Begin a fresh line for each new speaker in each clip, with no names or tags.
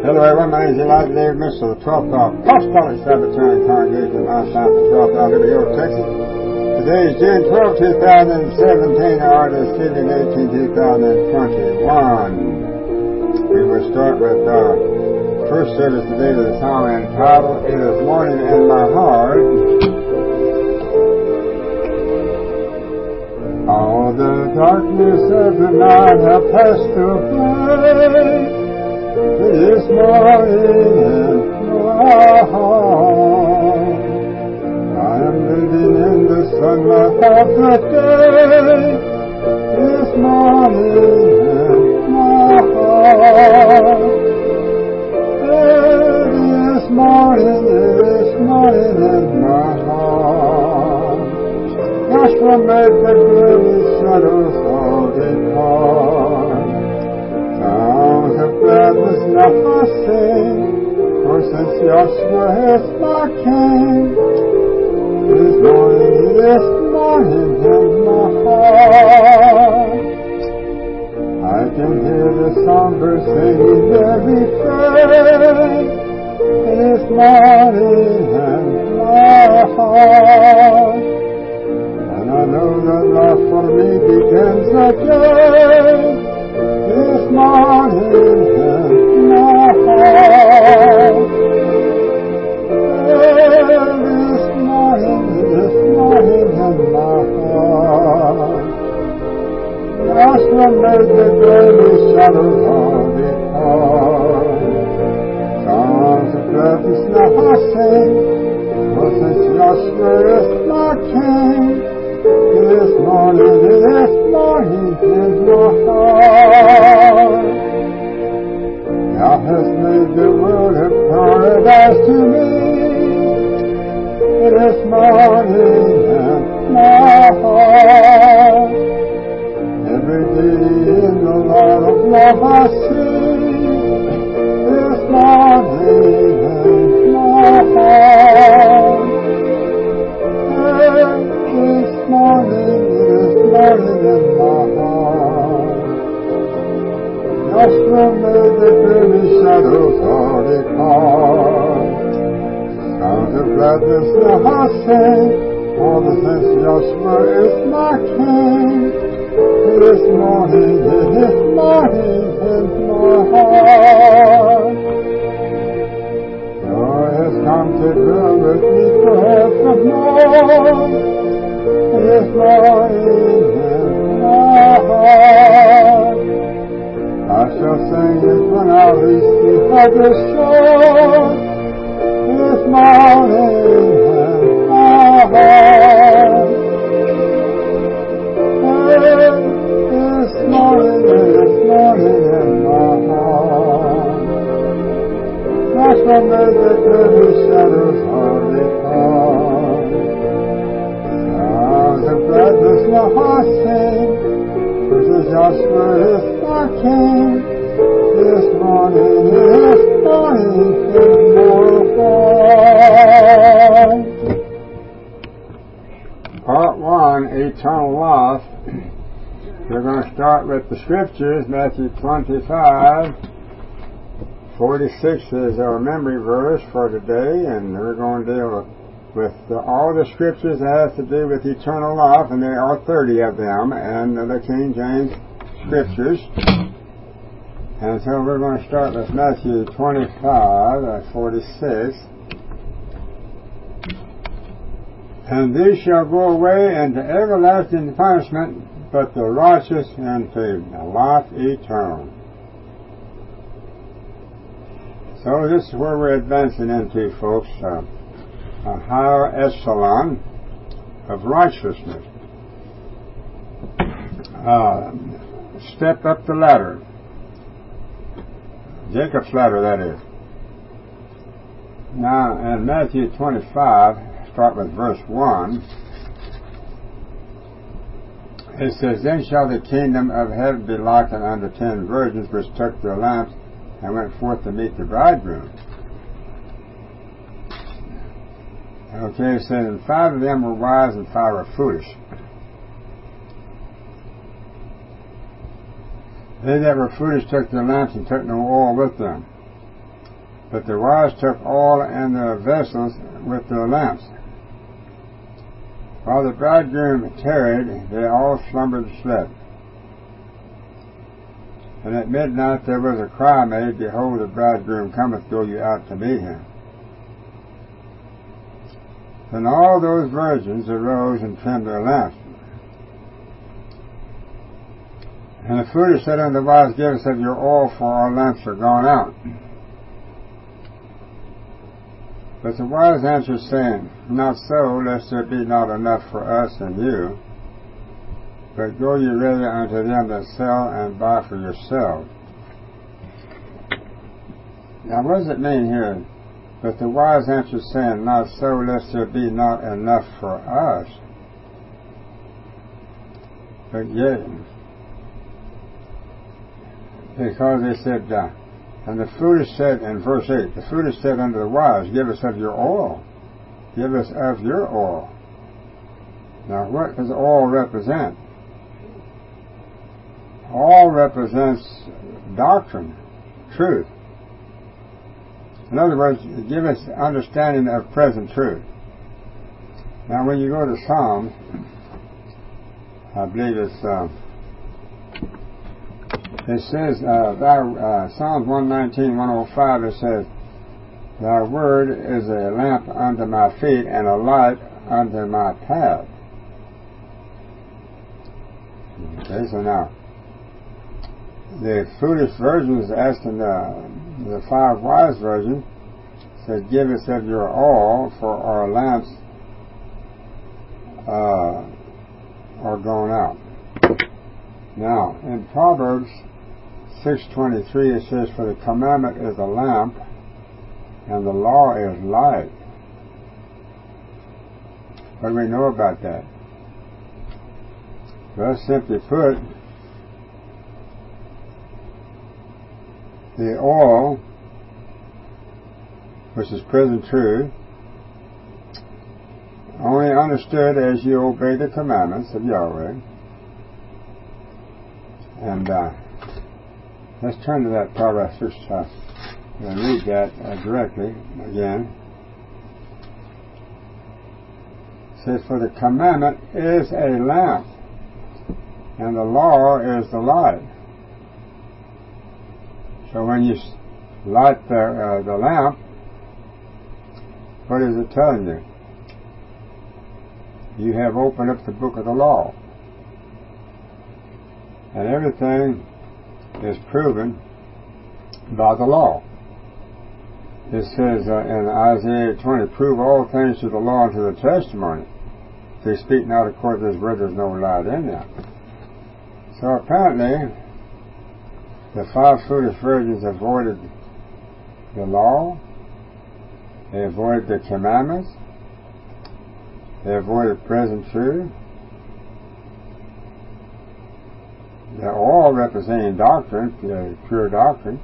Hello everyone, my name is Elijah David Mitchell, the 12th Apostolic Sabbatarian Congregation of Mount South, the 12th out of Liberty, Texas. Today is June 12, 2017, or the Stephen 18, 2021. We will start with first service today with the song entitled, It Is Morning in My Heart. All the darkness of the night have passed away. This morning in my heart, I am living in the sunlight of the day. This morning in my heart, this morning in my heart, Joshua made the gloomy shadows all depart. Songs of gladness now I sing, for since Joshua is my King, this morning in my heart, I can hear the songbirds singing their refrain. This morning in my heart, and I know that love for me begins again. This morning in my heart, this morning in my heart, Joshua made the gloomy shadows all depart. Songs of gladness now I sing, for since Joshua is my King, this morning in my heart. Thou hast made the world a paradise to me. This morning in my heart. Every day in the light of love I see. This morning in my heart. This morning in my heart, Joshua made the gloomy shadows all depart. Sounds of gladness now I sing, for the since Joshua is my King. This morning in my heart, joy has come to dwell with me forevermore. This morning in my heart, I shall sing it when I reach the other shore. This morning in my heart, this morning in my heart, that's what made the gloomy shadows all depart. Songs of gladness now I sing, for Joshua is my King. This morning in my heart. Part 1, Eternal Life. We're going to start with the Scriptures, Matthew 25. 46 is our memory verse for today, and we're going to deal with all the Scriptures that has to do with eternal life, and there are 30 of them, and the King James Scriptures. And so we're going to start with Matthew 25, 46. And these shall go away into everlasting punishment, but the righteous into life eternal. So this is where we're advancing into, folks, a higher echelon of righteousness. Step up the ladder. Jacob's ladder, that is. Now, in Matthew 25, start with verse 1. It says, Then shall the kingdom of heaven be likened unto 10 virgins which took their lamps and went forth to meet the bridegroom. Okay, it says, and 5 of them were wise and 5 were foolish. They that were foolish took their lamps and took no oil with them. But the wise took oil in their vessels with their lamps. While the bridegroom tarried, they all slumbered and slept. And at midnight there was a cry made, Behold, the bridegroom cometh, go ye out to meet him. Then all those virgins arose and trimmed their lamps. And the foolish said unto the wise, Give us of your oil, for our lamps are gone out. But the wise answered, saying, Not so, lest there be not enough for us and you. But go ye rather unto them that sell and buy for yourselves. Now what does it mean here? But the wise answered, saying, Not so, lest there be not enough for us. But yet, because they said, and the foolish said in verse 8, the foolish said unto the wise, Give us of your oil. Give us of your oil. Now what does oil represent? Oil represents doctrine, truth. In other words, give us understanding of present truth. Now when you go to Psalms, I believe it's it says, Psalms 119:105, it says, Thy word is a lamp unto my feet and a light unto my path. Okay, so now, the foolish virgins asking the five wise virgins, said, Give us of your oil, for our lamps are gone out. Now, in Proverbs 6:23 it says, For the commandment is a lamp, and the law is light. What do we know about that? Well, simply put, the oil, which is present truth, only understood as you obey the commandments of Yahweh. And let's turn to that Proverbs 6 and read that directly again. It says, For the commandment is a lamp, and the law is the light. So when you light the lamp, what is it telling you? You have opened up the book of the law. And everything is proven by the law. It says in Isaiah 20, Prove all things to the law and to the testimony. If they speak not according to this word, there's no light in them. So apparently, the five foolish virgins avoided the law, they avoided the commandments, they avoided present truth. They're all representing doctrine, pure doctrine.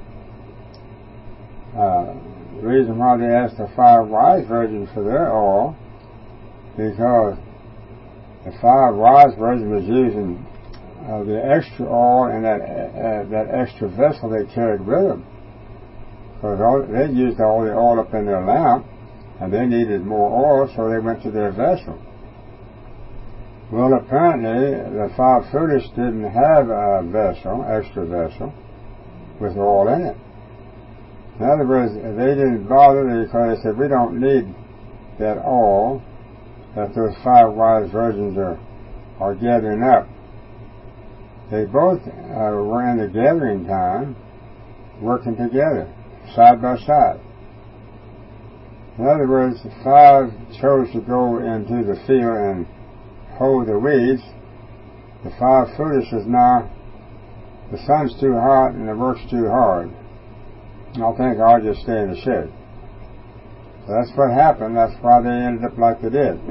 The reason why they asked the five wise virgins for their oil, because the five wise virgins was using the extra oil in that extra vessel they carried with them. Because they used all the oil up in their lamp, and they needed more oil, so they went to their vessel. Well, apparently, the five foolish didn't have a vessel, extra vessel, with oil in it. In other words, they didn't bother because they said, we don't need that oil that those five wise virgins are gathering up. They both were in the gathering time, working together, side by side. In other words, the five chose to go into the field and hoe the weeds. The five foolish is now, the sun's too hot and the work's too hard. I think I'll just stay in the shed. So that's what happened. That's why they ended up like they did.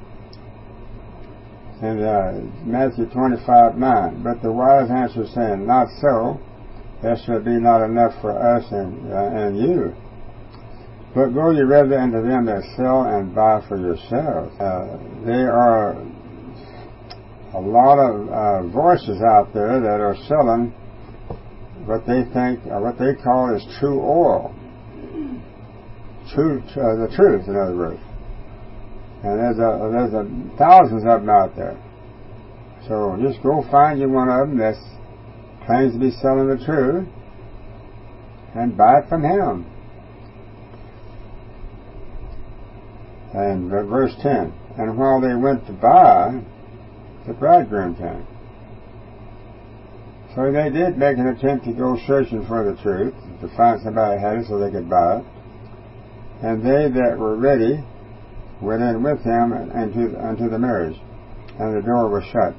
In Matthew 25:9, But the wise answer saying, Not so, there shall be not enough for us and you. But go ye rather unto them that sell and buy for yourselves. There are a lot of voices out there that are selling what they think, or what they call is true oil. the truth, in other words. And there's thousands of them out there. So just go find you one of them that claims to be selling the truth and buy it from him. And verse 10, and while they went to buy, the bridegroom came. So they did make an attempt to go searching for the truth, to find somebody who had it so they could buy it. And they that were ready went in with him unto the marriage, and the door was shut.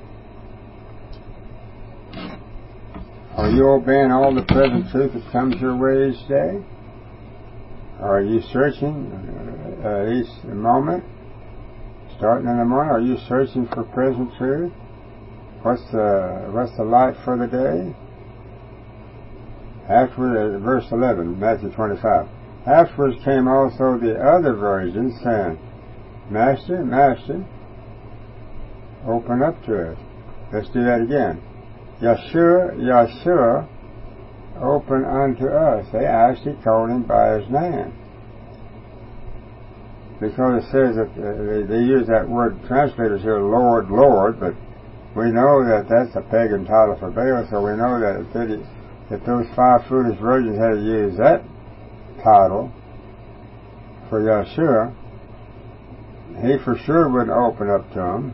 Are you obeying all the present truth that comes your way each day? Are you searching each moment? Starting in the morning, are you searching for present truth? What's the light for the day? Afterward, verse 11, Matthew 25. Afterwards came also the other virgins, saying, Master, Master, open up to us. Let's do that again. Yeshua, Yeshua, open unto us. They actually called him by his name. Because it says that they use that word, translators here, Lord, Lord, but we know that that's a pagan title for Baal, so we know that if those 5 foolish virgins had to use that title for Yeshua, he for sure wouldn't open up to them.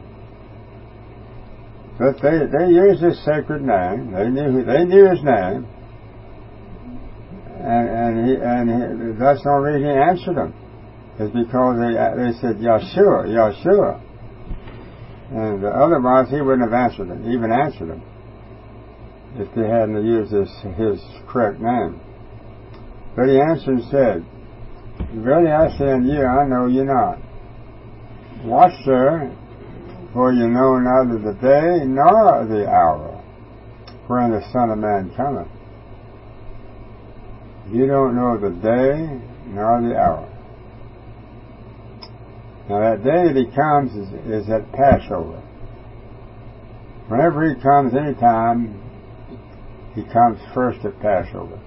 But they used his sacred name. They knew his name, and that's the only reason he answered them, is because they said Yeshua, Yeshua, and otherwise he wouldn't have even answered them if they hadn't used his correct name. But he answered and said, Verily I say unto you, I know you not. Watch, sir, for you know neither the day nor the hour wherein the Son of Man cometh. You don't know the day nor the hour. Now that day that he comes is at Passover. Whenever he comes anytime, he comes first at Passover.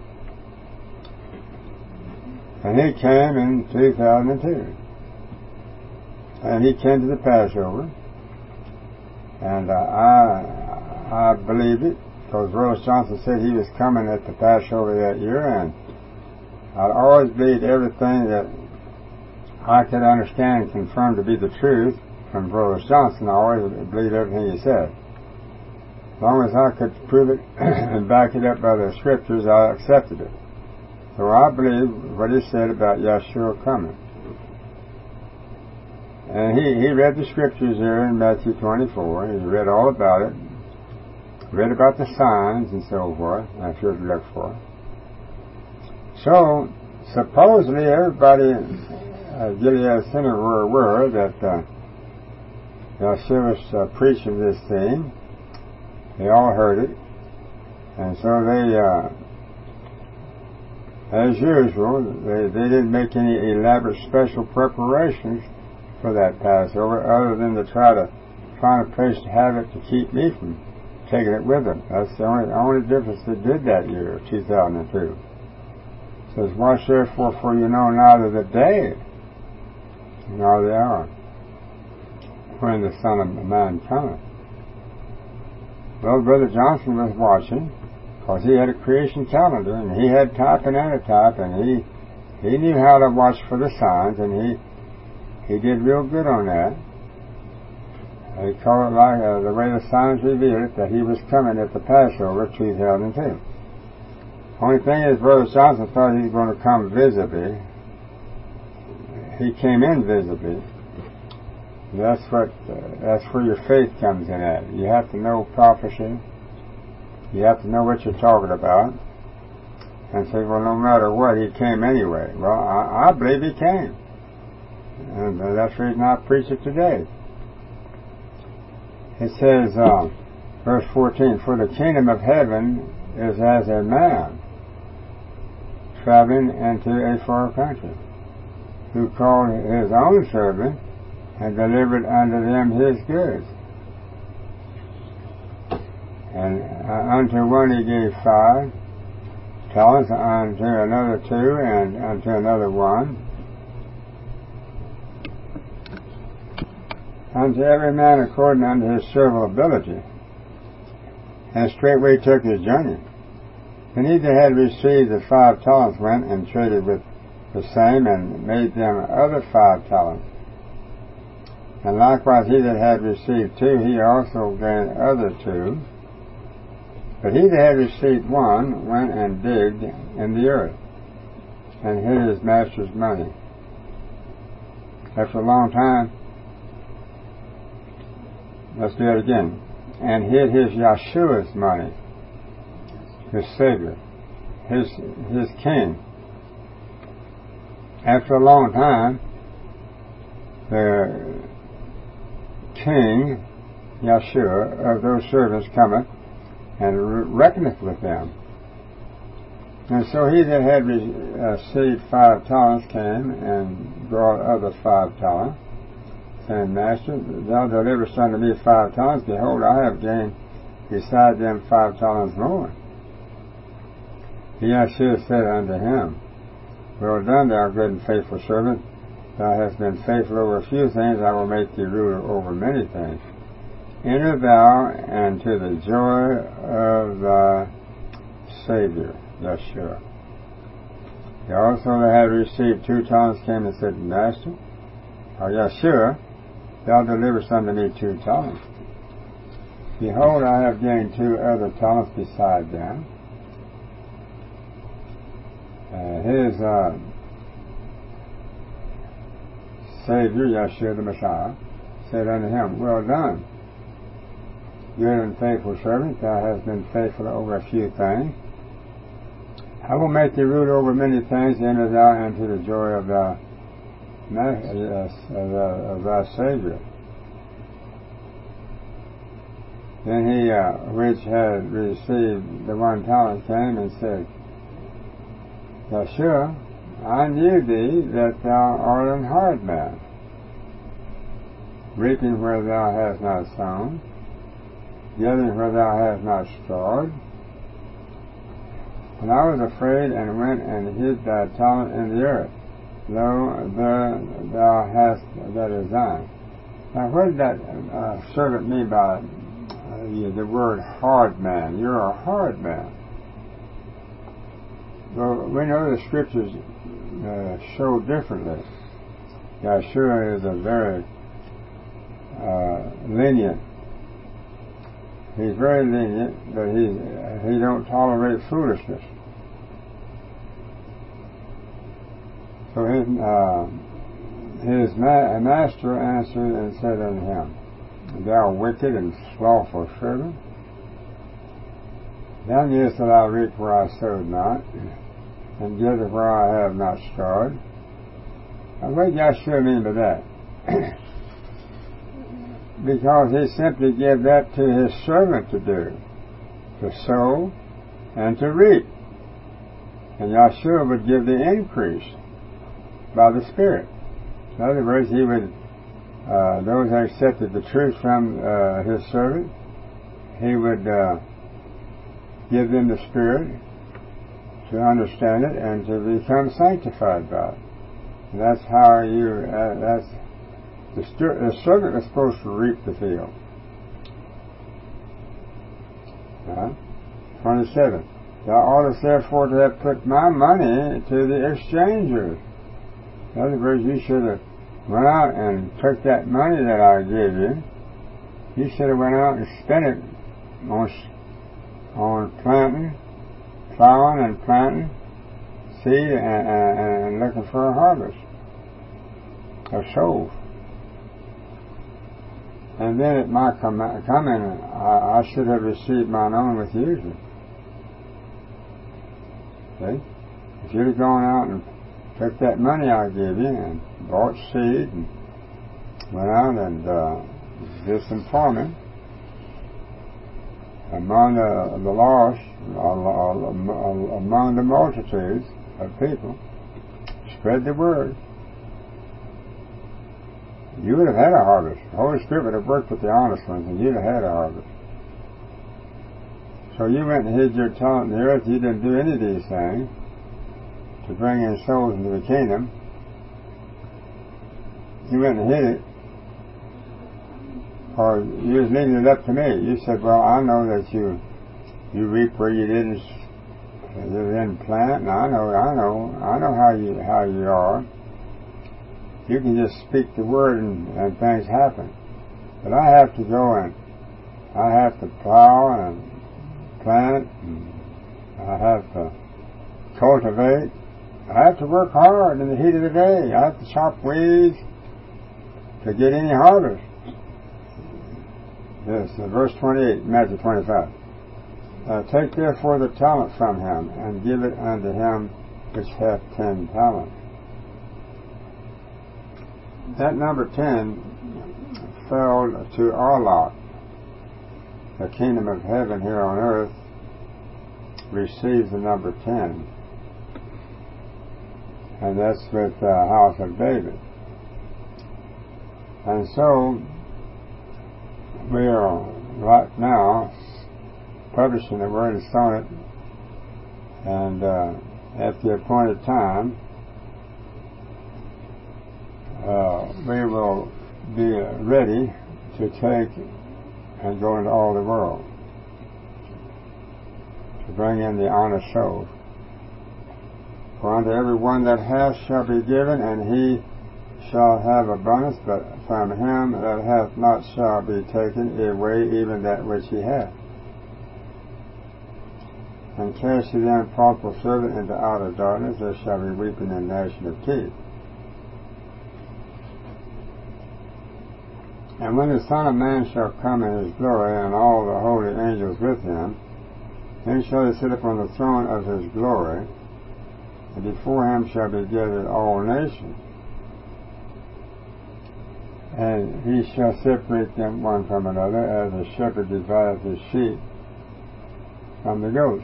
And he came in 2002. And he came to the Passover. And I believed it, because Rose Johnson said he was coming at the Passover that year, and I'd always believed everything that I could understand and confirm to be the truth from Rose Johnson. I always believed everything he said. As long as I could prove it and back it up by the scriptures, I accepted it. So I believe what he said about Yeshua coming. And he read the scriptures there in Matthew 24. He read all about it. Read about the signs and so forth. I should look for. So, supposedly everybody at Gilead Center were aware that Yeshua was preaching this thing. They all heard it. And so they, as usual, they didn't make any elaborate special preparations for that Passover, other than to try to find a place to have it to keep me from taking it with them. That's the only difference they did that year, 2002. It says, Watch therefore, for you know neither the day nor the hour when the Son of Man cometh. Well, Brother Johnson was watching, because he had a creation calendar, and he had type and antitype, and he knew how to watch for the signs, and he did real good on that. He called it like the way the signs revealed it, that he was coming at the Passover 2002. Only thing is, Brother Johnson thought he was going to come visibly. He came invisibly. That's where your faith comes in at. You have to know prophecy. You have to know what you're talking about. And say, well, no matter what, he came anyway. Well, I believe he came. And that's the reason I preach it today. It says, verse 14, For the kingdom of heaven is as a man traveling into a far country, who called his own servant and delivered unto them his goods. And unto one he gave 5 talents, unto another 2, and unto another 1. Unto every man according unto his several ability. And straightway took his journey. And he that had received the 5 talents went and traded with the same, and made them other 5 talents. And likewise he that had received 2, he also gained other 2. But he that had received 1 went and digged in the earth, and hid his master's money. After a long time, let's do it again. And hid his Yeshua's money, his Savior, his King. After a long time, the King, Yeshua, of those servants cometh, and reckoneth with them. And so he that had received 5 talents came and brought other 5 talents, saying, Master, thou deliverest unto me 5 talents. Behold, I have gained beside them 5 talents more. Yeshua said unto him, Well done, thou good and faithful servant. Thou hast been faithful over a few things, I will make thee ruler over many things. Enter thou into the joy of thy Savior, Yeshua. He also that had received 2 talents came and said, Master, or Yeshua, thou deliverest unto me 2 talents. Behold, I have gained 2 other talents beside them. His Savior, Yeshua the Messiah, said unto him, Well done, good and faithful servant, thou hast been faithful over a few things. I will make thee ruler over many things. Enter thou into the joy of thy Savior. Then he which had received the 1 talent came and said, Yeshua, I knew thee that thou art an hard man, reaping where thou hast not sown, gathering where thou hast not stored. And I was afraid, and went and hid thy talent in the earth. Lo, there thou hast that is thine. Now, what did that servant mean by the word hard man? You're a hard man. Well, we know the scriptures show differently. Yeshua is a very lenient. He's very lenient, but he don't tolerate foolishness. So his master answered and said unto him, Thou wicked and slothful servant, thou knewest that I reap where I sowed not, and gather where I have not stored. Now, what did Yeshua mean by that? Because he simply gave that to his servant to do, to sow and to reap. And Yeshua would give the increase by the Spirit. In other words, he would, those that accepted the truth from his servant, he would give them the Spirit to understand it and to become sanctified by it. And that's how the servant is supposed to reap the field. 27. Thou oughtest therefore to have put my money to the exchangers. In other words, you should have went out and took that money that I gave you. You should have went out and spent it on planting, plowing and planting seed and looking for a harvest of souls. And then at my coming, I should have received mine own with usury. See? If you'd have gone out and took that money I gave you and bought seed and went out and did some farming among the lost, among the multitudes of people, spread the word, you would have had a harvest. The Holy Spirit would have worked with the honest ones, and you'd have had a harvest. So you went and hid your talent in the earth. You didn't do any of these things to bring in souls into the kingdom. You went and hid it, or you was leaving it up to me. You said, well, I know that you reap where you didn't plant, and I know how you are. You can just speak the word and things happen. But I have to go and I have to plow and plant, and I have to cultivate. I have to work hard in the heat of the day. I have to chop weeds to get any harvest. Yes, verse 28, Matthew 25. Take therefore the talent from him, and give it unto him which hath 10 talents. That number 10 fell to our lot. The kingdom of heaven here on earth receives the number 10. And that's with the house of David. And so, we are right now publishing the word and sowing it, and at the appointed time, we will be ready to take and go into all the world to bring in the honest souls. For unto every one that hath shall be given, and he shall have abundance, but from him that hath not shall be taken away even that which he hath. And cast ye the unprofitable servant into outer darkness, there shall be weeping and gnashing of teeth. And when the Son of Man shall come in his glory, and all the holy angels with him, then shall he sit upon the throne of his glory, and before him shall be gathered all nations. And he shall separate them one from another, as a shepherd divideth his sheep from the goats.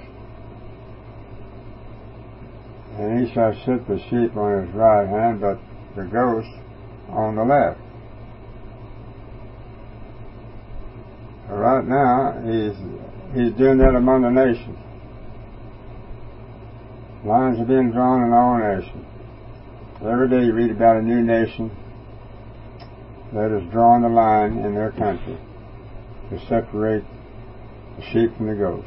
And he shall set the sheep on his right hand, but the goats on the left. Right now, he's doing that among the nations. Lines are being drawn in all nations. Every day you read about a new nation that is drawing the line in their country to separate the sheep from the goats.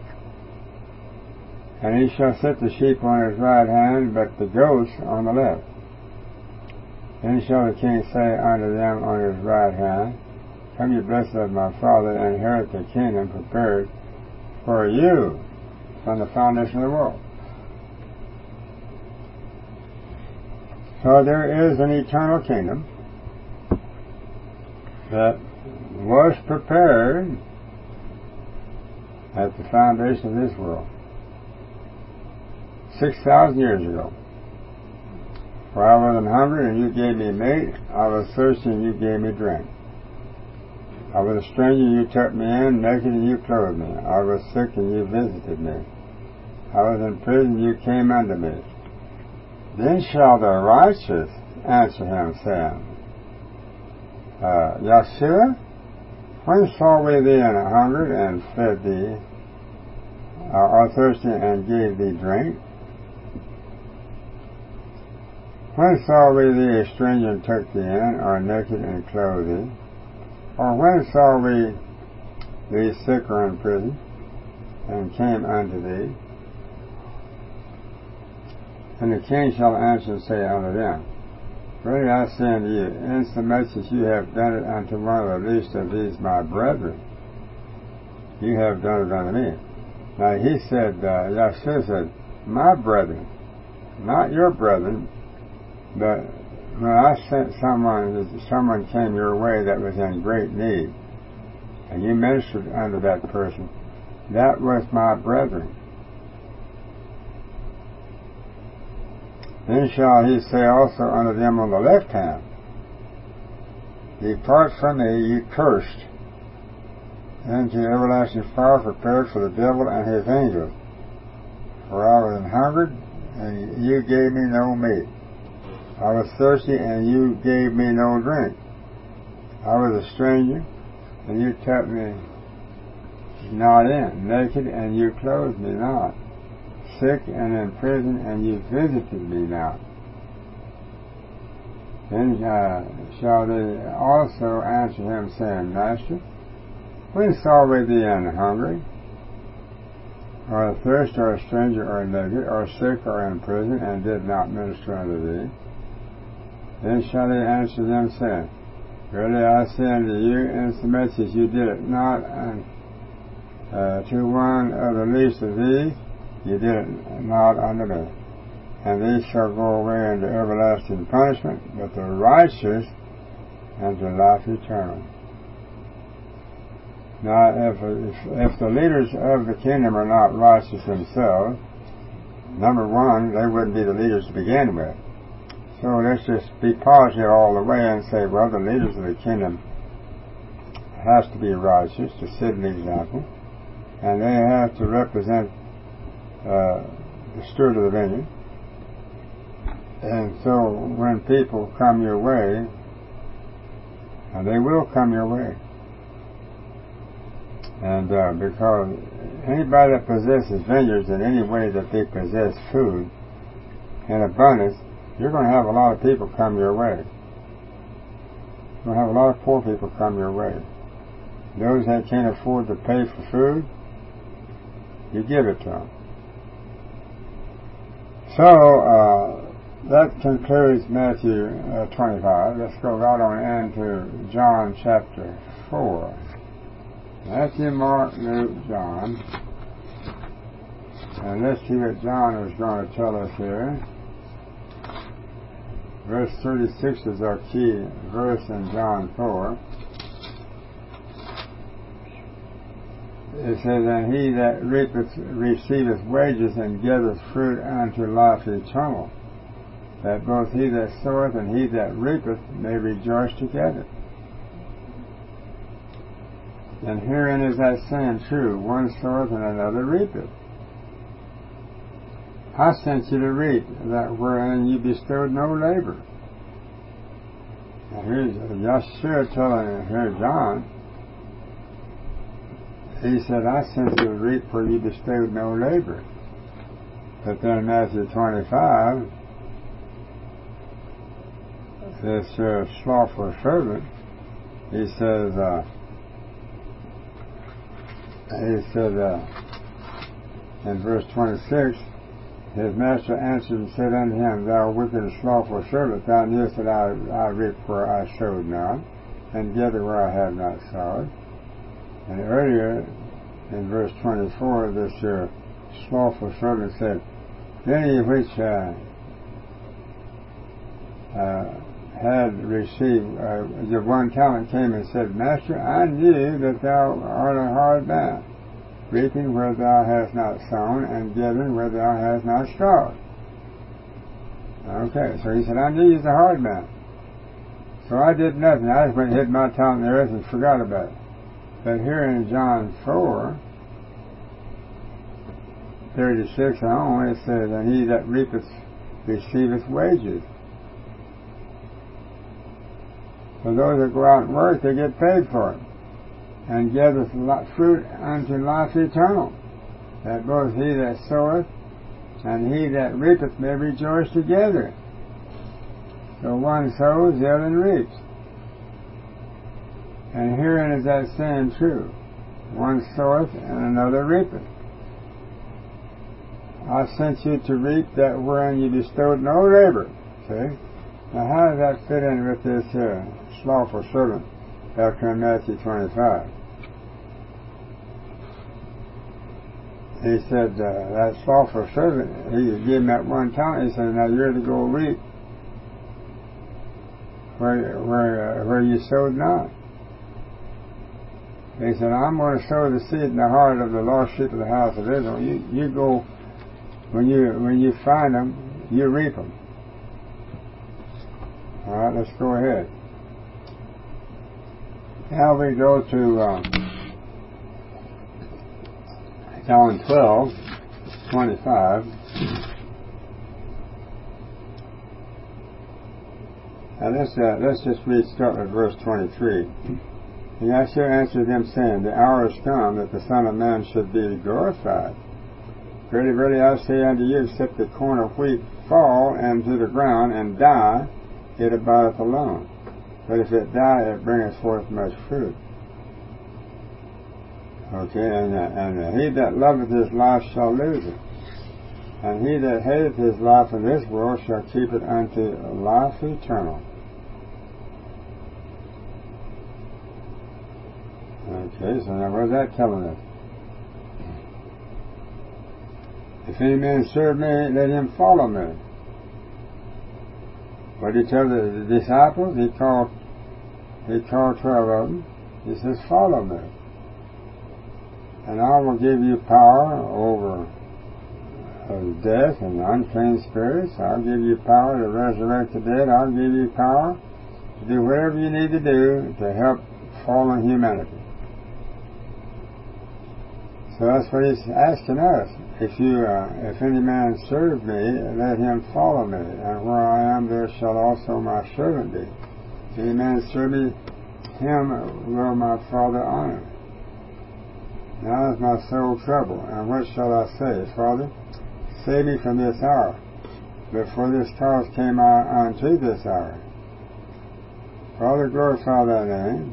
And he shall set the sheep on his right hand, but the goats on the left. Then shall the king say unto them on his right hand, Come ye blessed of my Father, and inherit the kingdom prepared for you from the foundation of the world. So there is an eternal kingdom that was prepared at the foundation of this world 6,000 years ago. For I was hungry, and you gave me meat. I was thirsty, and you gave me drink. I was a stranger, and you took me in. Naked, and you clothed me. I was sick, and you visited me. I was in prison, and you came unto me. Then shall the righteous answer him, saying, Yeshua, when saw we thee in a hungered, and fed thee, or thirsty, and gave thee drink? When saw we thee a stranger, and took thee in, or naked, and clothed thee? Or when saw we thee sick or in prison, and came unto thee? And the king shall answer and say unto them, Verily I say unto you, insomuch as you have done it unto one of the least of these my brethren, you have done it unto me. Now he said, Yeshua said, my brethren, not your brethren, but when I sent someone came your way that was in great need, and you ministered unto that person, that was my brethren. Then shall he say also unto them on the left hand, Depart from me, ye cursed, into everlasting fire prepared for the devil and his angels. For I was an hungered, and you gave me no meat. I was thirsty, and you gave me no drink. I was a stranger, and you took me not in, naked, and you clothed me not, sick and in prison, and you visited me not. Then shall they also answer him, saying, Master, when saw we thee an hungry, or athirst, or a stranger, or naked, or sick, or in prison, and did not minister unto thee? Then shall they answer them, saying, Verily I say unto you, insomuch as you did it not to one of the least of these, you did it not unto me. And these shall go away into everlasting punishment, but the righteous unto life eternal. Now, if the leaders of the kingdom are not righteous themselves, number one, they wouldn't be the leaders to begin with. So let's just be positive all the way and say, well, the leaders of the kingdom has to be righteous to set an example, and they have to represent the steward of the vineyard. And so when people come your way, and they will come your way, and because anybody that possesses vineyards in any way that they possess food in abundance, you're going to have a lot of people come your way. You're going to have a lot of poor people come your way. Those that can't afford to pay for food, you give it to them. So, that concludes Matthew 25. Let's go right on into John chapter 4. Matthew, Mark, Luke, John. And let's see what John is going to tell us here. Verse 36 is our key verse in John 4. It says, And he that reapeth receiveth wages, and gathereth fruit unto life eternal, that both he that soweth and he that reapeth may rejoice together. And herein is that saying true, one soweth and another reapeth. I sent you to reap that wherein you bestowed no labor. And here's Yeshua telling here John, he said, I sent you to reap where you bestowed no labor. But then in Matthew 25, this slothful servant, he said, in verse 26, his master answered and said unto him, Thou wicked and slothful servant, thou knewest that I reap where I sowed not, and gather where I have not sowed. And earlier, in verse 24, this slothful servant said, Then he which had received the 1 talent came and said, Master, I knew that thou art a hard man, reaping where thou hast not sown, and gathering where thou hast not strawed. Okay, so he said, I knew you was a hard man. So I did nothing. I just went and hid my talent in the earth and forgot about it. But here in John 4:36 on, it says, And he that reapeth receiveth wages. For those that go out and work, they get paid for it. And gathereth fruit unto life eternal, that both he that soweth and he that reapeth may rejoice together. So one sows, the other reaps. And herein is that saying true, one soweth and another reapeth. I sent you to reap that wherein you bestowed no labor. See? Now how does that fit in with this slothful servant after in Matthew 25? He said, that slothful servant, he gave him that 1 talent. He said, now you're to go reap where you sowed not. He said, I'm going to sow the seed in the heart of the lost sheep of the house of Israel. You go, when you find them, you reap them. All right, let's go ahead. Now we go to John 12:25. Now let's just start with verse 23. And Yeshua answered them, saying, The hour is come that the Son of Man should be glorified. Verily, verily, I say unto you, except the corn of wheat fall into the ground and die, it abideth alone. But if it die, it bringeth forth much fruit. Okay, and he that loveth his life shall lose it. And he that hateth his life in this world shall keep it unto life eternal. Okay, so now what is that telling us? If any man serve me, let him follow me. What did he tell the disciples? He called 12 of them. He says, follow me. And I will give you power over death and unclean spirits. I'll give you power to resurrect the dead. I'll give you power to do whatever you need to do to help fallen humanity. So that's what he's asking us. If any man serve me, let him follow me. And where I am, there shall also my servant be. If any man serve me, him will my Father honor. Now is my soul troubled, and what shall I say? Father, save me from this hour. But for this cause came I unto this hour. Father, glorify thy name.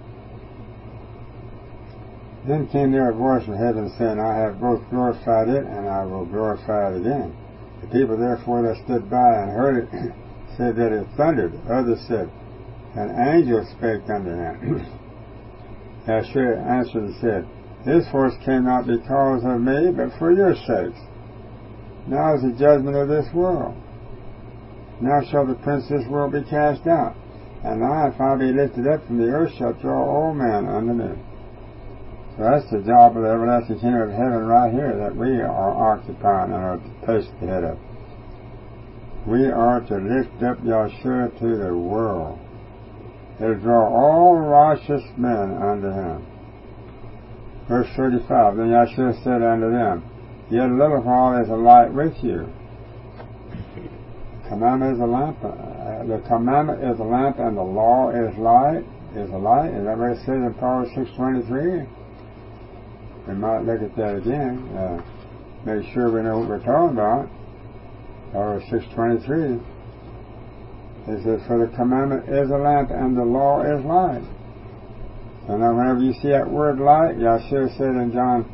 Then came there a voice from heaven saying, I have both glorified it, and I will glorify it again. The people therefore that stood by and heard it said that it thundered. Others said, an angel spake unto him. Yeshua answered and said, This voice came not because of me, but for your sakes. Now is the judgment of this world. Now shall the prince of this world be cast out. And I, if I be lifted up from the earth, shall draw all men unto me. So that's the job of the everlasting kingdom of heaven right here that we are occupying and are to place the head of. We are to lift up Yeshua to the world. He'll draw all righteous men unto him. Verse 35, Then Yeshua said unto them, Yet a little while is a light with you. The commandment is a lamp. The commandment is a lamp, and the law is light. Is a light. Is that what it says in Proverbs 6:23? We might look at that again. Make sure we know what we're talking about. Proverbs 6:23. It says, For the commandment is a lamp, and the law is light. So now whenever you see that word light, Yeshua said in John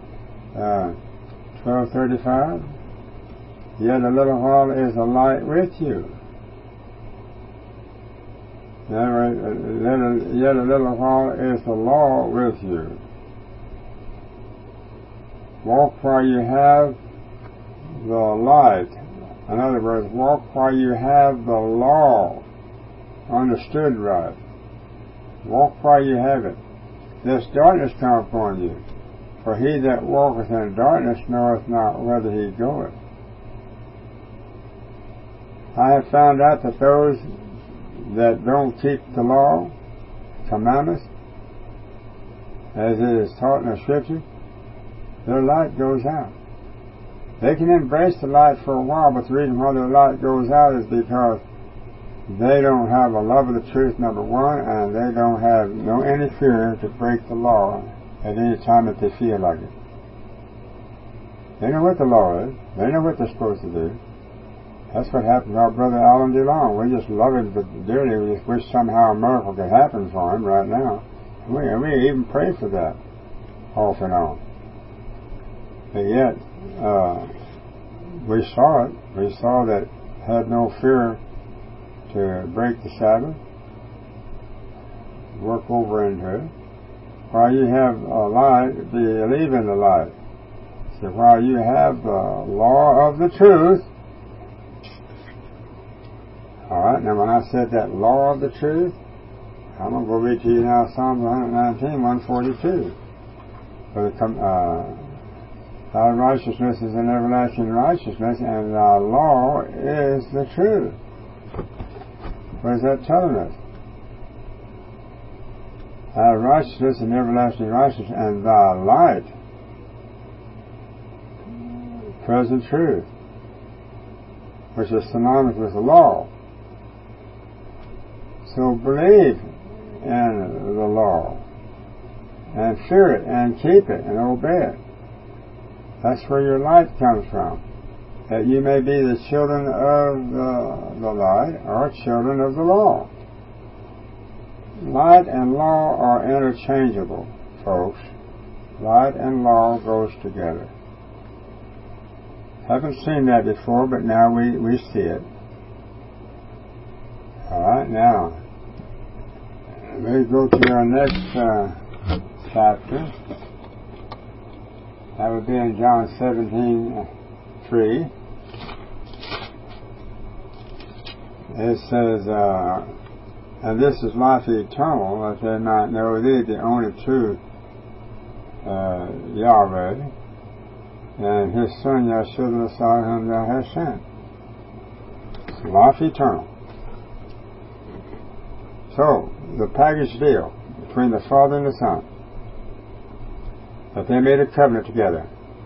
12:35, Yet a little while is a light with you. Yet a little while is the law with you. Walk while you have the light. In other words, walk while you have the law understood right. Walk while you have it. Lest darkness come upon you. For he that walketh in darkness knoweth not whither he goeth. I have found out that those that don't keep the law, commandments, as it is taught in the Scripture, their light goes out. They can embrace the light for a while, but the reason why their light goes out is because they don't have a love of the truth, number one, and they don't have any fear to break the law at any time that they feel like it. They know what the law is. They know what they're supposed to do. That's what happened to our brother Alan DeLong. We just love him dearly. We just wish somehow a miracle could happen for him right now. We even pray for that off and on. But yet, we saw it. We saw that had no fear to break the Sabbath, work over into it. While you have a light, believe in the light. So while you have the law of the truth, alright, now when I said that law of the truth, I'm going to go read to you now Psalm 119, 142. For thy righteousness is an everlasting righteousness, and thy law is the truth. What is that telling us? Thy righteousness and everlasting righteousness, and thy light, present truth, which is synonymous with the law. So believe in the law. and fear it and keep it and obey it. That's where your light comes from. That you may be the children of the light or children of the law. Light and law are interchangeable, folks. Light and law goes together. Haven't seen that before, but now we see it. Alright, now we go to our next chapter. That would be in John 17:3. It says, and this is life eternal, that they might know thee, the only true Yahweh, and his Son Yeshua the Messiah, whom thou hast sent. Life eternal. So, the package deal between the Father and the Son, that they made a covenant together,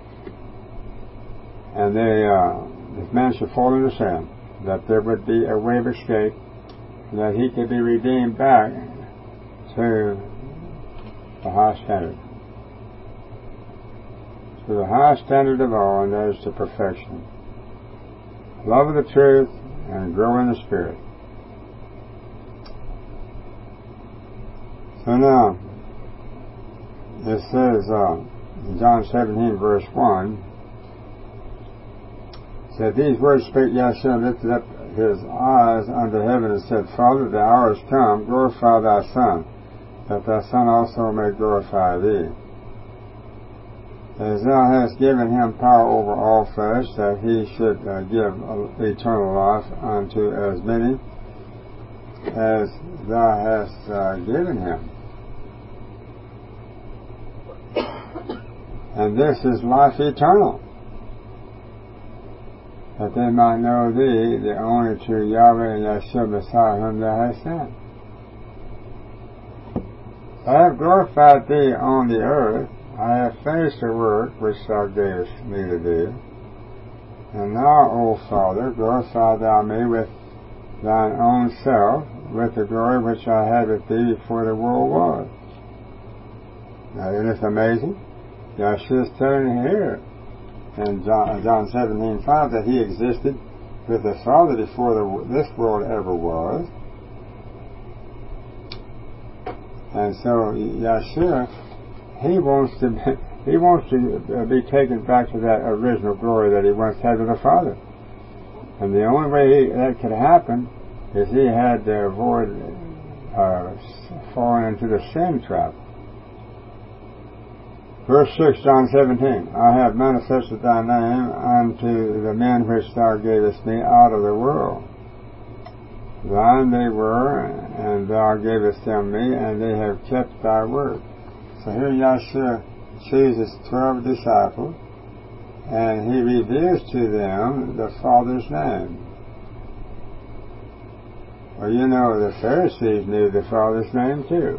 and if man should fall into sin, that there would be a way of escape, and that he could be redeemed back to the high standard. To the high standard of all, and that is to perfection. Love of the truth and grow in the Spirit. So now, it says in John 17 verse 1, said, these words spake Yeshua, and lifted up his eyes unto heaven, and said, Father, the hour is come, glorify thy Son, that thy Son also may glorify thee. As thou hast given him power over all flesh, that he should give eternal life unto as many as thou hast given him. And this is life eternal, that they might know thee, the only true Yahweh, and Yeshua Messiah, whom thou hast sent. I have glorified thee on the earth. I have finished the work which thou gavest me to do. And now, O Father, glorify thou me with thine own self, with the glory which I had with thee before the world was. Now, isn't this amazing? Yeshua is telling here in John 17:5 that he existed with the Father before this world ever was. And so Yeshua, he wants to be taken back to that original glory that he once had with the Father. And the only way that could happen is he had to avoid falling into the sin trap. Verse 6, John 17, I have manifested thy name unto the men which thou gavest me out of the world. Thine they were, and thou gavest them me, and they have kept thy word. So here Yeshua chooses 12 disciples, and he reveals to them the Father's name. Well, you know, the Pharisees knew the Father's name too.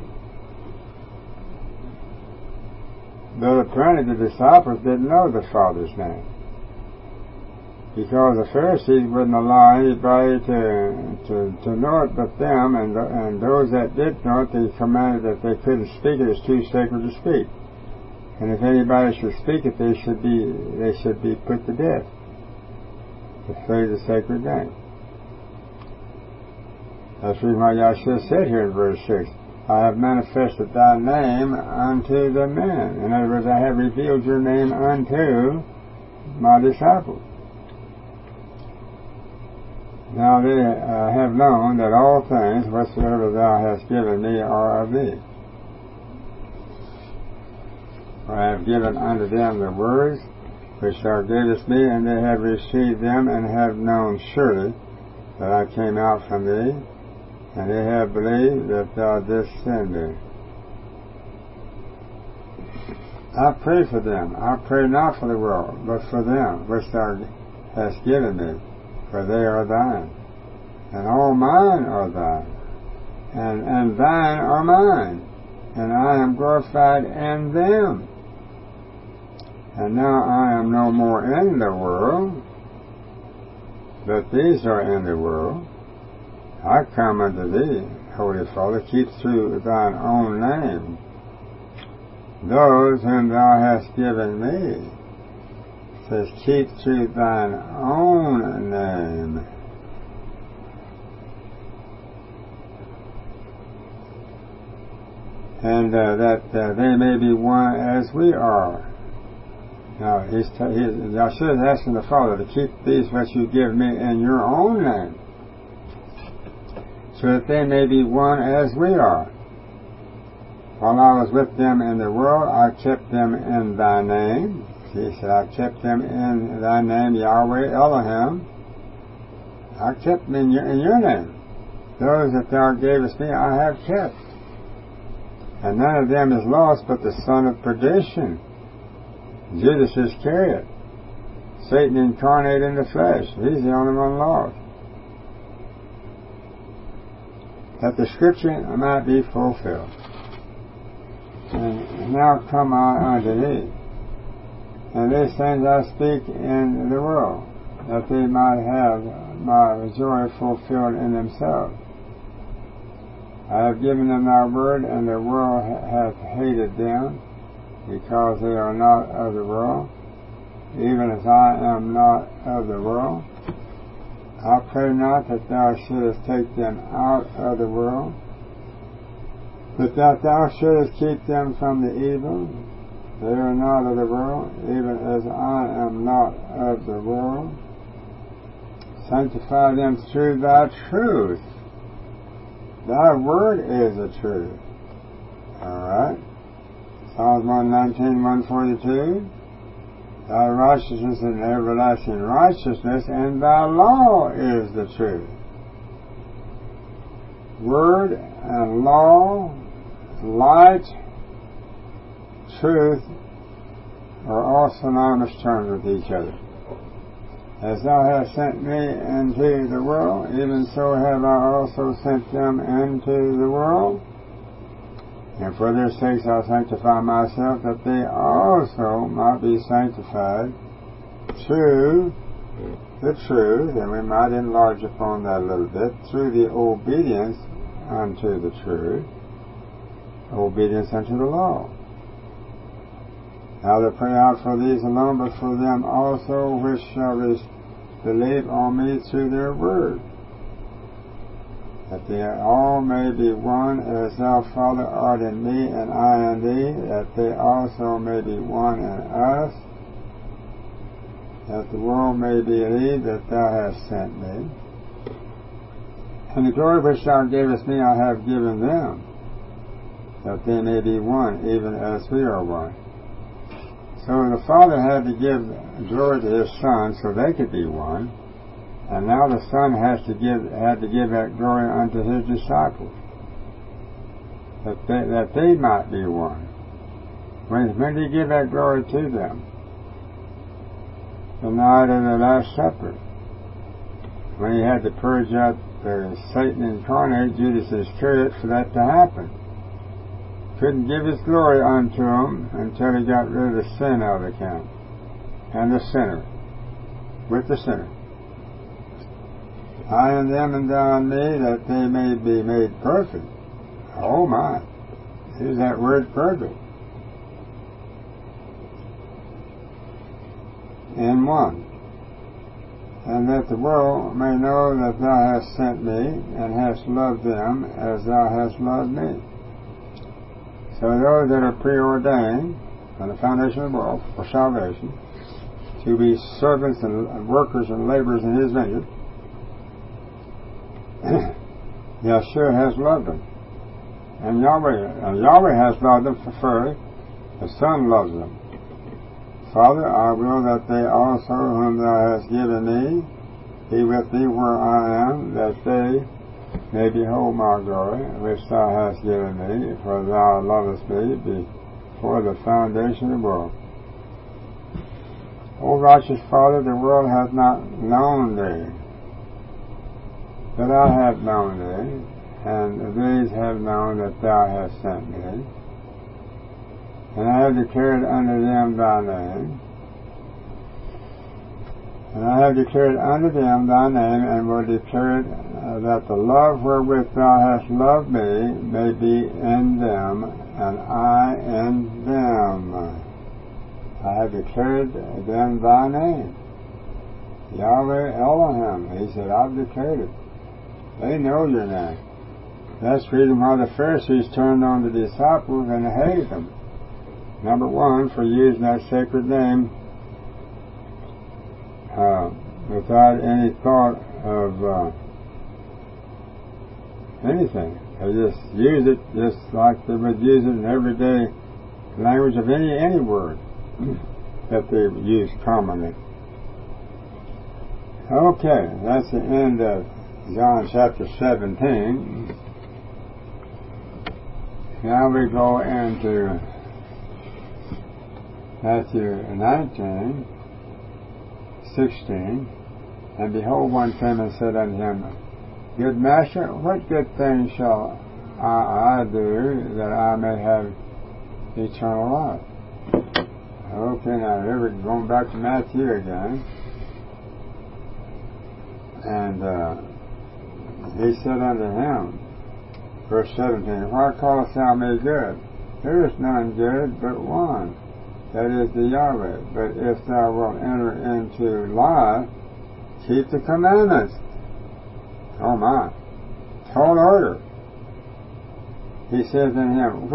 But apparently the disciples didn't know the Father's name, because the Pharisees wouldn't allow anybody to know it but them, and those that did know it, they commanded that they couldn't speak it. It's too sacred to speak. And if anybody should speak it, they should be put to death to say the sacred name. That's the reason why Yeshua said here in verse 6, I have manifested thy name unto the men. In other words, I have revealed your name unto my disciples. Now they have known that all things whatsoever thou hast given me are of thee. For I have given unto them the words which thou gavest me, and they have received them, and have known surely that I came out from thee, and they have believed that thou didst send me. I pray for them. I pray not for the world, but for them which thou hast given me, for they are thine. And all mine are thine, and thine are mine, and I am glorified in them. And now I am no more in the world, but these are in the world. I come unto thee, Holy Father, keep through thine own name those whom thou hast given me. It says, keep to thine own name. And that they may be one as we are. Now, Yahshua is asking the Father to keep these which you give me in your own name, so that they may be one as we are. While I was with them in the world, I kept them in thy name. He said, I kept them in thy name, Yahweh Elohim. I kept them in your name. Those that thou gavest me, I have kept. And none of them is lost but the son of perdition, Judas Iscariot, Satan incarnate in the flesh. He's the only one lost. That the scripture might be fulfilled. And now come I unto thee. And these things I speak in the world, that they might have my joy fulfilled in themselves. I have given them thy word, and the world hath hated them, because they are not of the world, even as I am not of the world. I pray not that thou shouldest take them out of the world, but that thou shouldest keep them from the evil. They are not of the world, even as I am not of the world. Sanctify them through thy truth. Thy word is the truth. Alright. Psalms 119, 142. Thy righteousness and everlasting righteousness, and thy law is the truth. Word and law, light, truth are all synonymous terms with each other. As thou hast sent me into the world, even so have I also sent them into the world. And for their sakes I sanctify myself, that they also might be sanctified through the truth. And we might enlarge upon that a little bit. Through the obedience unto the truth. Obedience unto the law. Now they pray out for these alone, but for them also which shall believe on me through their word, that they all may be one, as thou, Father, art in me, and I in thee, that they also may be one in us, that the world may believe that thou hast sent me. And the glory which thou gavest me I have given them, that they may be one, even as we are one. So the Father had to give glory to His Son so they could be one, and now the Son had to give that glory unto His disciples, that they might be one. When did He give that glory to them? The night of the Last Supper, when He had to purge out the Satan incarnate, Judas Iscariot, for that to happen. Couldn't give His glory unto him until He got rid of the sin out of the camp, and the sinner, with the sinner. I in them and thou in me, that they may be made perfect. Oh my! Here's that word, perfect. In one. And that the world may know that thou hast sent me, and hast loved them as thou hast loved me. So those that are preordained from the foundation of the world for salvation, to be servants and workers and laborers in His vineyard, Yahshua has loved them. And Yahweh has loved them for free. The Son loves them. Father, I will that they also whom thou hast given me be with me where I am, that they may behold my glory, which thou hast given me, for thou lovest me before the foundation of the world. O righteous Father, the world hath not known thee, but I have known thee, and these have known that thou hast sent me. And I have declared unto them thy name. And I have declared unto them thy name, and will declare it that the love wherewith thou hast loved me may be in them, and I in them. I have declared them thy name. Yahweh Elohim. He said, I've declared it. They know your name. That's the reason why the Pharisees turned on the disciples and hated them. Number one, for using that sacred name without any thought of anything. They just use it just like they would use it in everyday language of any word that they use commonly. Okay, that's the end of John chapter 17. Now we go into Matthew 19, 16. And behold, one came and said unto him, Good Master, what good thing shall I do that I may have eternal life? Okay, now here we're going back to Matthew again. And he said unto him, verse 17, Why callest thou me good? There is none good but one, that is the Yahweh. But if thou wilt enter into life, keep the commandments. Oh my, tall order. He says unto him,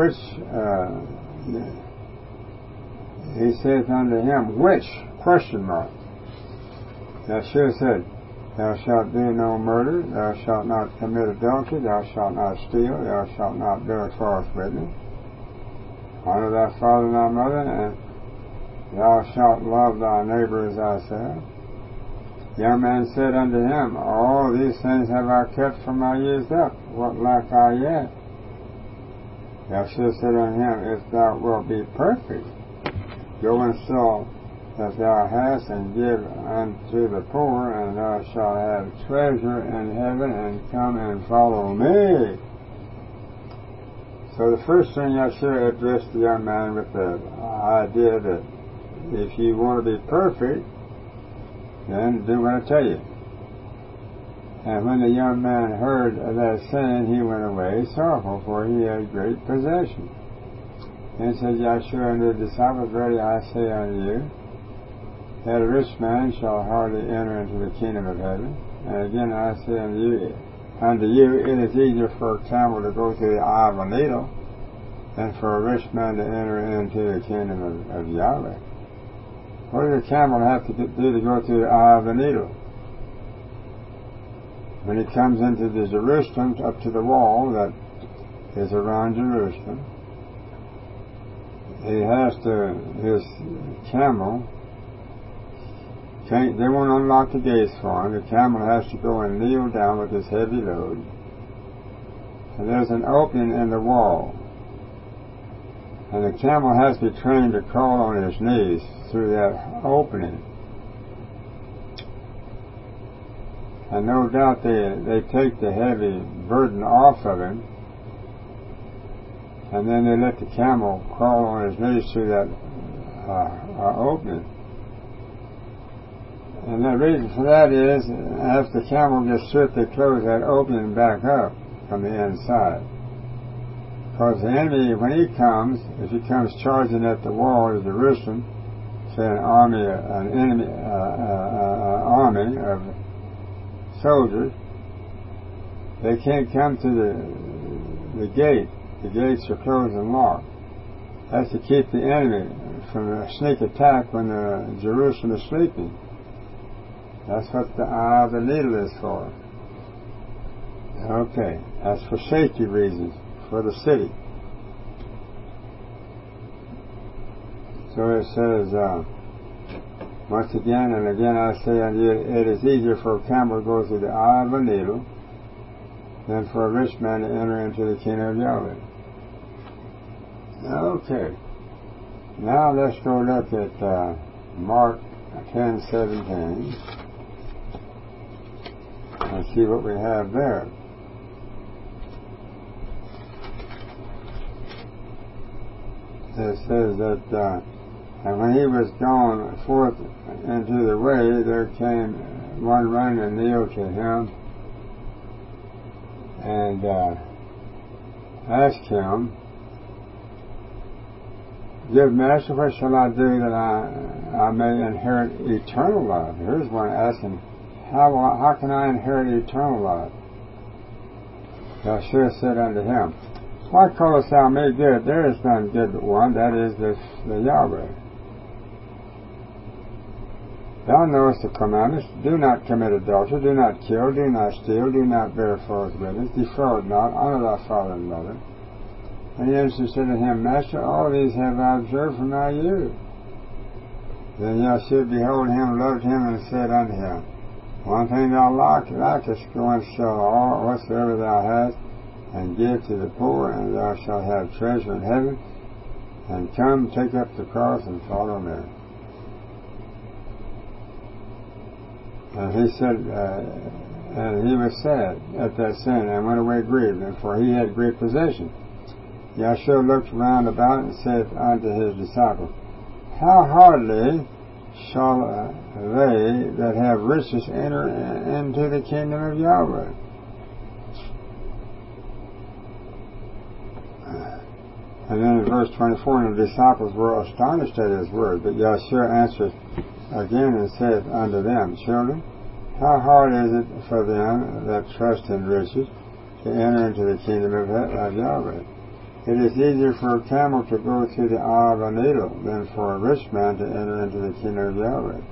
he says unto him, which? Question mark. Thou should have said, Thou shalt do no murder, thou shalt not commit adultery, thou shalt not steal, thou shalt not bear false witness. Honor thy father and thy mother, and thou shalt love thy neighbor as thyself. The young man said unto him, All these things have I kept from my youth up. What lack I yet? Thou shalt said unto him, If thou wilt be perfect, go and sell that thou hast, and give unto the poor, and thou shalt have treasure in heaven, and come and follow me. So the first thing I should address the young man with the idea that if you want to be perfect, then do what I tell you. And when the young man heard that saying, he went away sorrowful, for he had great possession. And said Yahshua unto the disciples, Verily I say unto you, that a rich man shall hardly enter into the kingdom of heaven. And again I say unto you, it is easier for a camel to go through the eye of a needle than for a rich man to enter into the kingdom of Yahweh. What does a camel have to do to go through the eye of a needle? When he comes into the Jerusalem, up to the wall that is around Jerusalem, he has to, his camel, they won't unlock the gates for him. The camel has to go and kneel down with his heavy load. And there's an opening in the wall. And the camel has to be trained to crawl on his knees through that opening. And no doubt they take the heavy burden off of him, and then they let the camel crawl on his knees through that opening. And the reason for that is, after the camel gets stripped, they close that opening back up from the inside. Because the enemy, when he comes, if he comes charging at the wall of Jerusalem, say an army of soldiers, they can't come to the gate. The gates are closed and locked. That's to keep the enemy from a sneak attack when Jerusalem is sleeping. That's what the eye of the needle is for. Okay, that's for safety reasons, for the city. So it says, once again, and again I say unto you, it is easier for a camel to go through the eye of a needle than for a rich man to enter into the kingdom of Yahweh. Okay, now let's go look at Mark 10:17 and see what we have there. It says that and when he was gone forth into the way, there came one running and kneeled to him and asked him, "Good Master, what shall I do that I may inherit eternal life?" Here's one asking, how can I inherit eternal life? Yeshua said unto him, "Why callest thou me good? There is none good but one, that is the Yahweh. Thou knowest the commandments: do not commit adultery, do not kill, do not steal, do not bear false witness, defraud not, honor thy father and mother." And he answered and said to him, "Master, all these have I observed from my youth." Then Yeshua beheld him, loved him, and said unto him, "One thing thou lackest, go and sell all whatsoever thou hast, and give to the poor, and thou shalt have treasure in heaven. And come, take up the cross, and follow me." And he said, and he was sad at that saying, and went away grieved, for he had great possession. Yeshua looked round about and said unto his disciples, "How hardly shall they that have riches enter into the kingdom of Yahweh?" And then in verse 24, and the disciples were astonished at his word. But Yeshua answered again and said unto them, "Children, how hard is it for them that trust in riches to enter into the kingdom of Yahweh? It is easier for a camel to go through the eye of a needle than for a rich man to enter into the kingdom of Yahweh."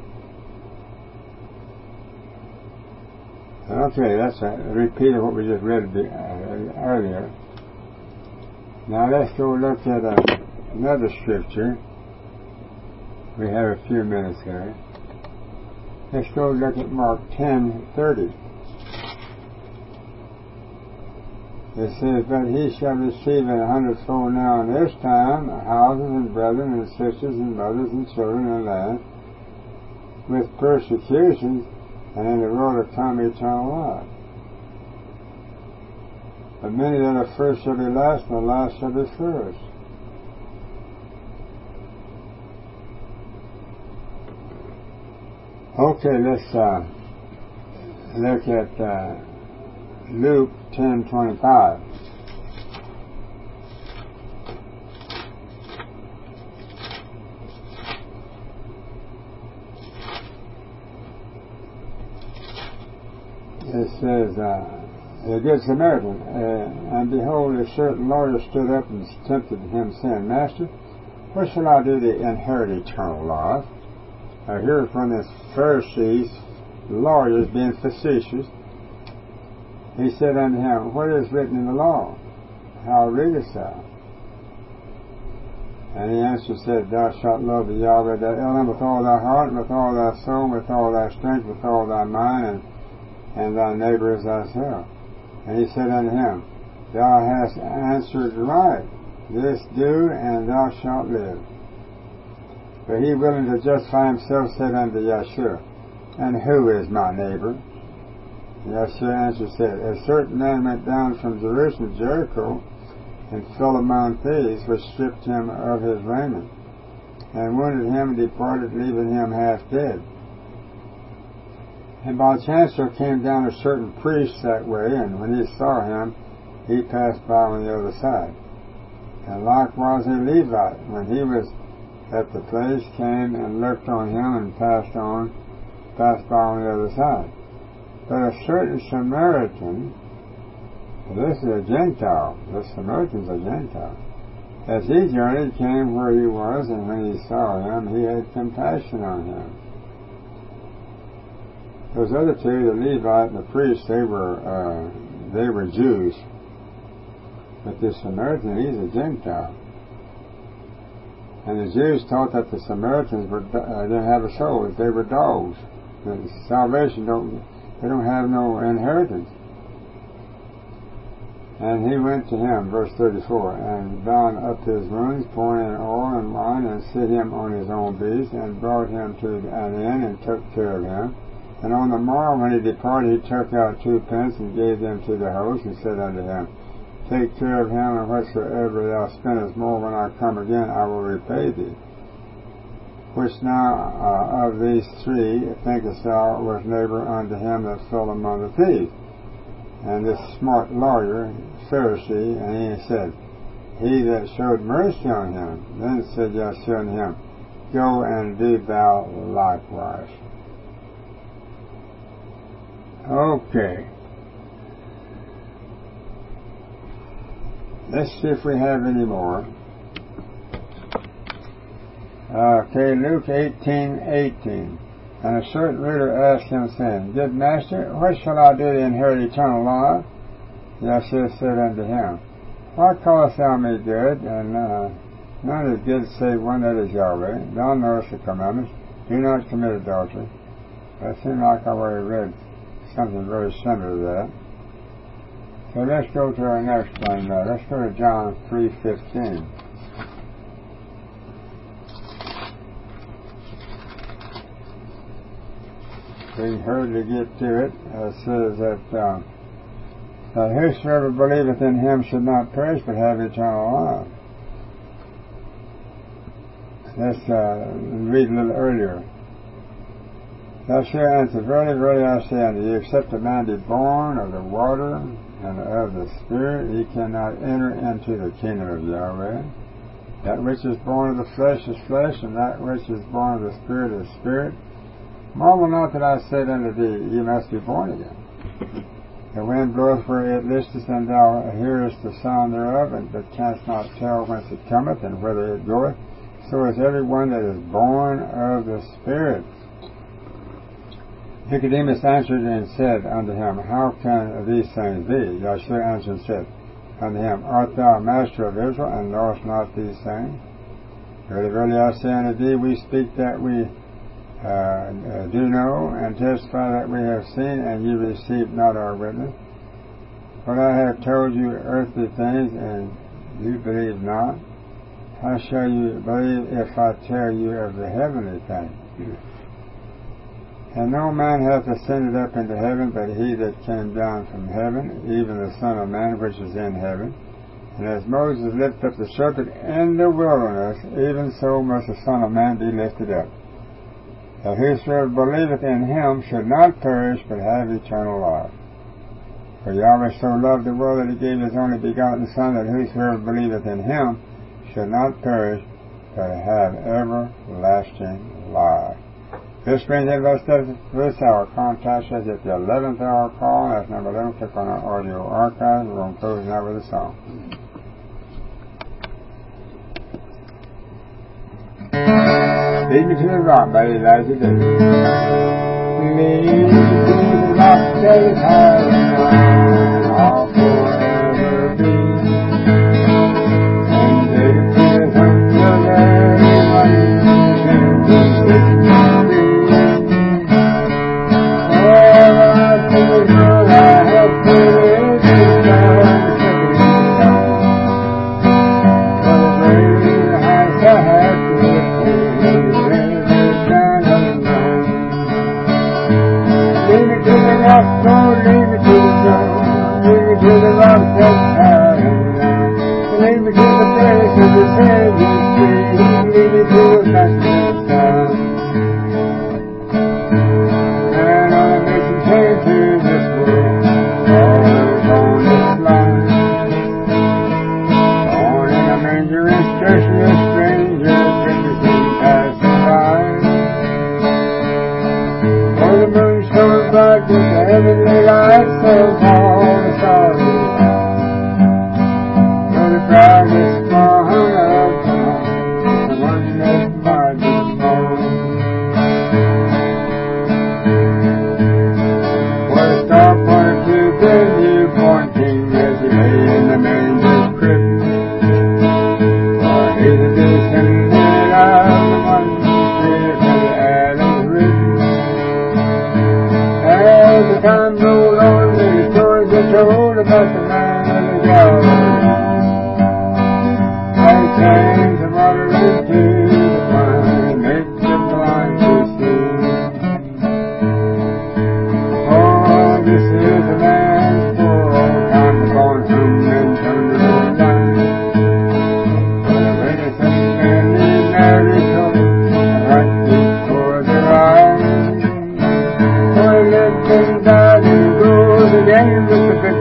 Okay, that's a repeat of what we just read earlier. Now let's go look at another scripture. We have a few minutes here. Let's go look at Mark 10:30. It says, "But he shall receive 100-fold now in this time houses and brethren and sisters and mothers and children and land, with persecutions, and in the world to come eternal life. But many that are first shall be last, and the last shall be first." Okay, let's look at Luke 10:25. It says, "The Good Samaritan, and behold, a certain lawyer stood up and tempted him, saying, Master, what shall I do to inherit eternal life?" Here from the Pharisees, lawyers being facetious, he said unto him, "What is written in the law? How readest thou?" And he answered and said, "Thou shalt love the Yahweh thy Elohim with all thy heart, and with all thy soul, with all thy strength, with all thy mind, and thy neighbor as thyself." And he said unto him, "Thou hast answered right. This do, and thou shalt live." But he, willing to justify himself, said unto Yeshua, "And who is my neighbor?" Yeshua answered and said, "A certain man went down from Jerusalem to Jericho, and fell among thieves, which stripped him of his raiment, and wounded him, and departed, leaving him half dead. And by chance there came down a certain priest that way, and when he saw him, he passed by on the other side. And likewise a Levite, when he was at the place, came and looked on him, and passed by on the other side. But a certain Samaritan," this is a Gentile, the Samaritan's a Gentile, "as he journeyed, came where he was, and when he saw him, he had compassion on him." Those other two, the Levite and the priest, they were Jews. But the Samaritan, he's a Gentile. And the Jews taught that the Samaritans didn't have a soul, that they were dogs. The salvation they don't have no inheritance. And he went to him, verse 34, and bound up his wounds, pouring in oil and wine, and set him on his own beast, and brought him to an inn, and took care of him. And on the morrow when he departed, he took out 2 pence, and gave them to the host, and said unto him, Take care of him, and whatsoever thou spendest more, when I come again, I will repay thee. Which now of these 3 thinkest thou was neighbor unto him that fell among the thieves? and this smart lawyer, Pharisee, and he said, he that showed mercy on him, then said Yeshua unto him, go and do thou likewise. Okay. Let's see if we have any more. Okay, Luke 18:18. And a certain ruler asked him, saying, Good master, what shall I do to inherit eternal life? Yeshua said unto him, Why callest thou me good? And none is good save one, that is Yahweh. Thou knowest the commandments. Do not commit adultery. That seemed like I already read something very similar to that. So let's go to our next one. Let's go to John 3:15. We can hardly get to it. It says that whosoever believeth in him should not perish but have eternal life. Let's read a little earlier. Yeshua answered, Verily, verily, I say unto you, except a man be born of the water and of the Spirit, he cannot enter into the kingdom of Yahweh. That which is born of the flesh is flesh, and that which is born of the Spirit is spirit. Marvel not that I said unto thee, Ye must be born again. The wind bloweth where it listeth, and thou hearest the sound thereof, but canst not tell whence it cometh, and whither it goeth. So is every one that is born of the Spirit. Nicodemus answered and said unto him, How can these things be? Yeshua answered and said unto him, Art thou a master of Israel, and knowest not these things? Verily, verily, I say unto thee, we speak that we do know, and testify that we have seen, and ye receive not our witness. For I have told you earthly things, and you believe not. How shall you believe if I tell you of the heavenly things? And no man hath ascended up into heaven, but he that came down from heaven, even the Son of Man which is in heaven. And as Moses lifted up the serpent in the wilderness, even so must the Son of Man be lifted up, that whosoever believeth in him should not perish, but have eternal life. For Yahweh so loved the world that he gave his only begotten Son, that whosoever believeth in him should not perish, but have everlasting life. This brings in us to this hour. Contact us at the 11th hour call. That's number 11. Click on our audio archive. We're going to close now with a song. Lead me to the rock by Elijah Davis. Lead me to the rock that is high and wide, I'll forever be. And take it to the home of everyone who can set me free. All I think is all I have to live is down the stepping stone. For the very heights I have to live for. Lead me to the rock, oh, lead me to the throne. Lead me to the rock that's high and round. Lead me to the place of the Savior's feet. Lead me to the Master's town. And on a mission came to this world, all on this line. Born in a manger, especially a stranger, just passing by. For the moon shone bright with the heavenly light, so all the stars alive. For the brightest spark of dawn, the one that might be born. For the star pointed to the newborn King as he lay in the manger's crib. For he the descendant of the one spirit of Adam's rib. As the time rolled on, many stories were told about the man of the Galilee. How he changed the water into the wine and made the blind to see. Oh, this is the man for all time, born from men under the line. For the innocent men in Mary told, right before their eyes. For he lived and died and rose again with the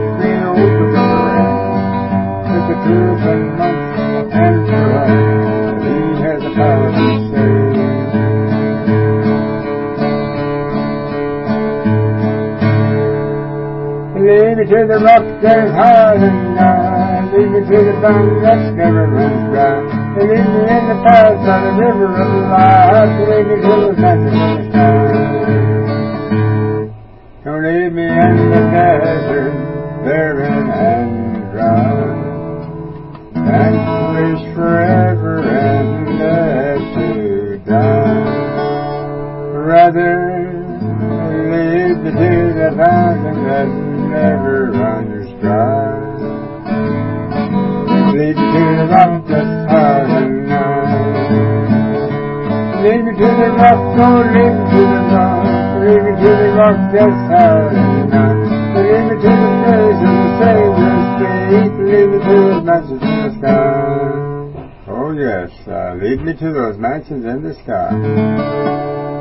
Lead me to the rock that's high and nigh. Lead me to the fountain that never runs dry. Lead me in the path by the river of life. Lead me to the mountain in the sky. Don't leave me in the desert, barren and dry. And wish forever and dead to die. Rather lead me to the fountain that never runs dry. Lead me to the rock that's high and nigh. Lead me to the rock, oh lead me to the rock. Lead me to the rock that's high and nigh. Lead me to the place of the Savior's feet. Lead me to those mansions in the sky. Oh yes, lead me to those mansions in the sky.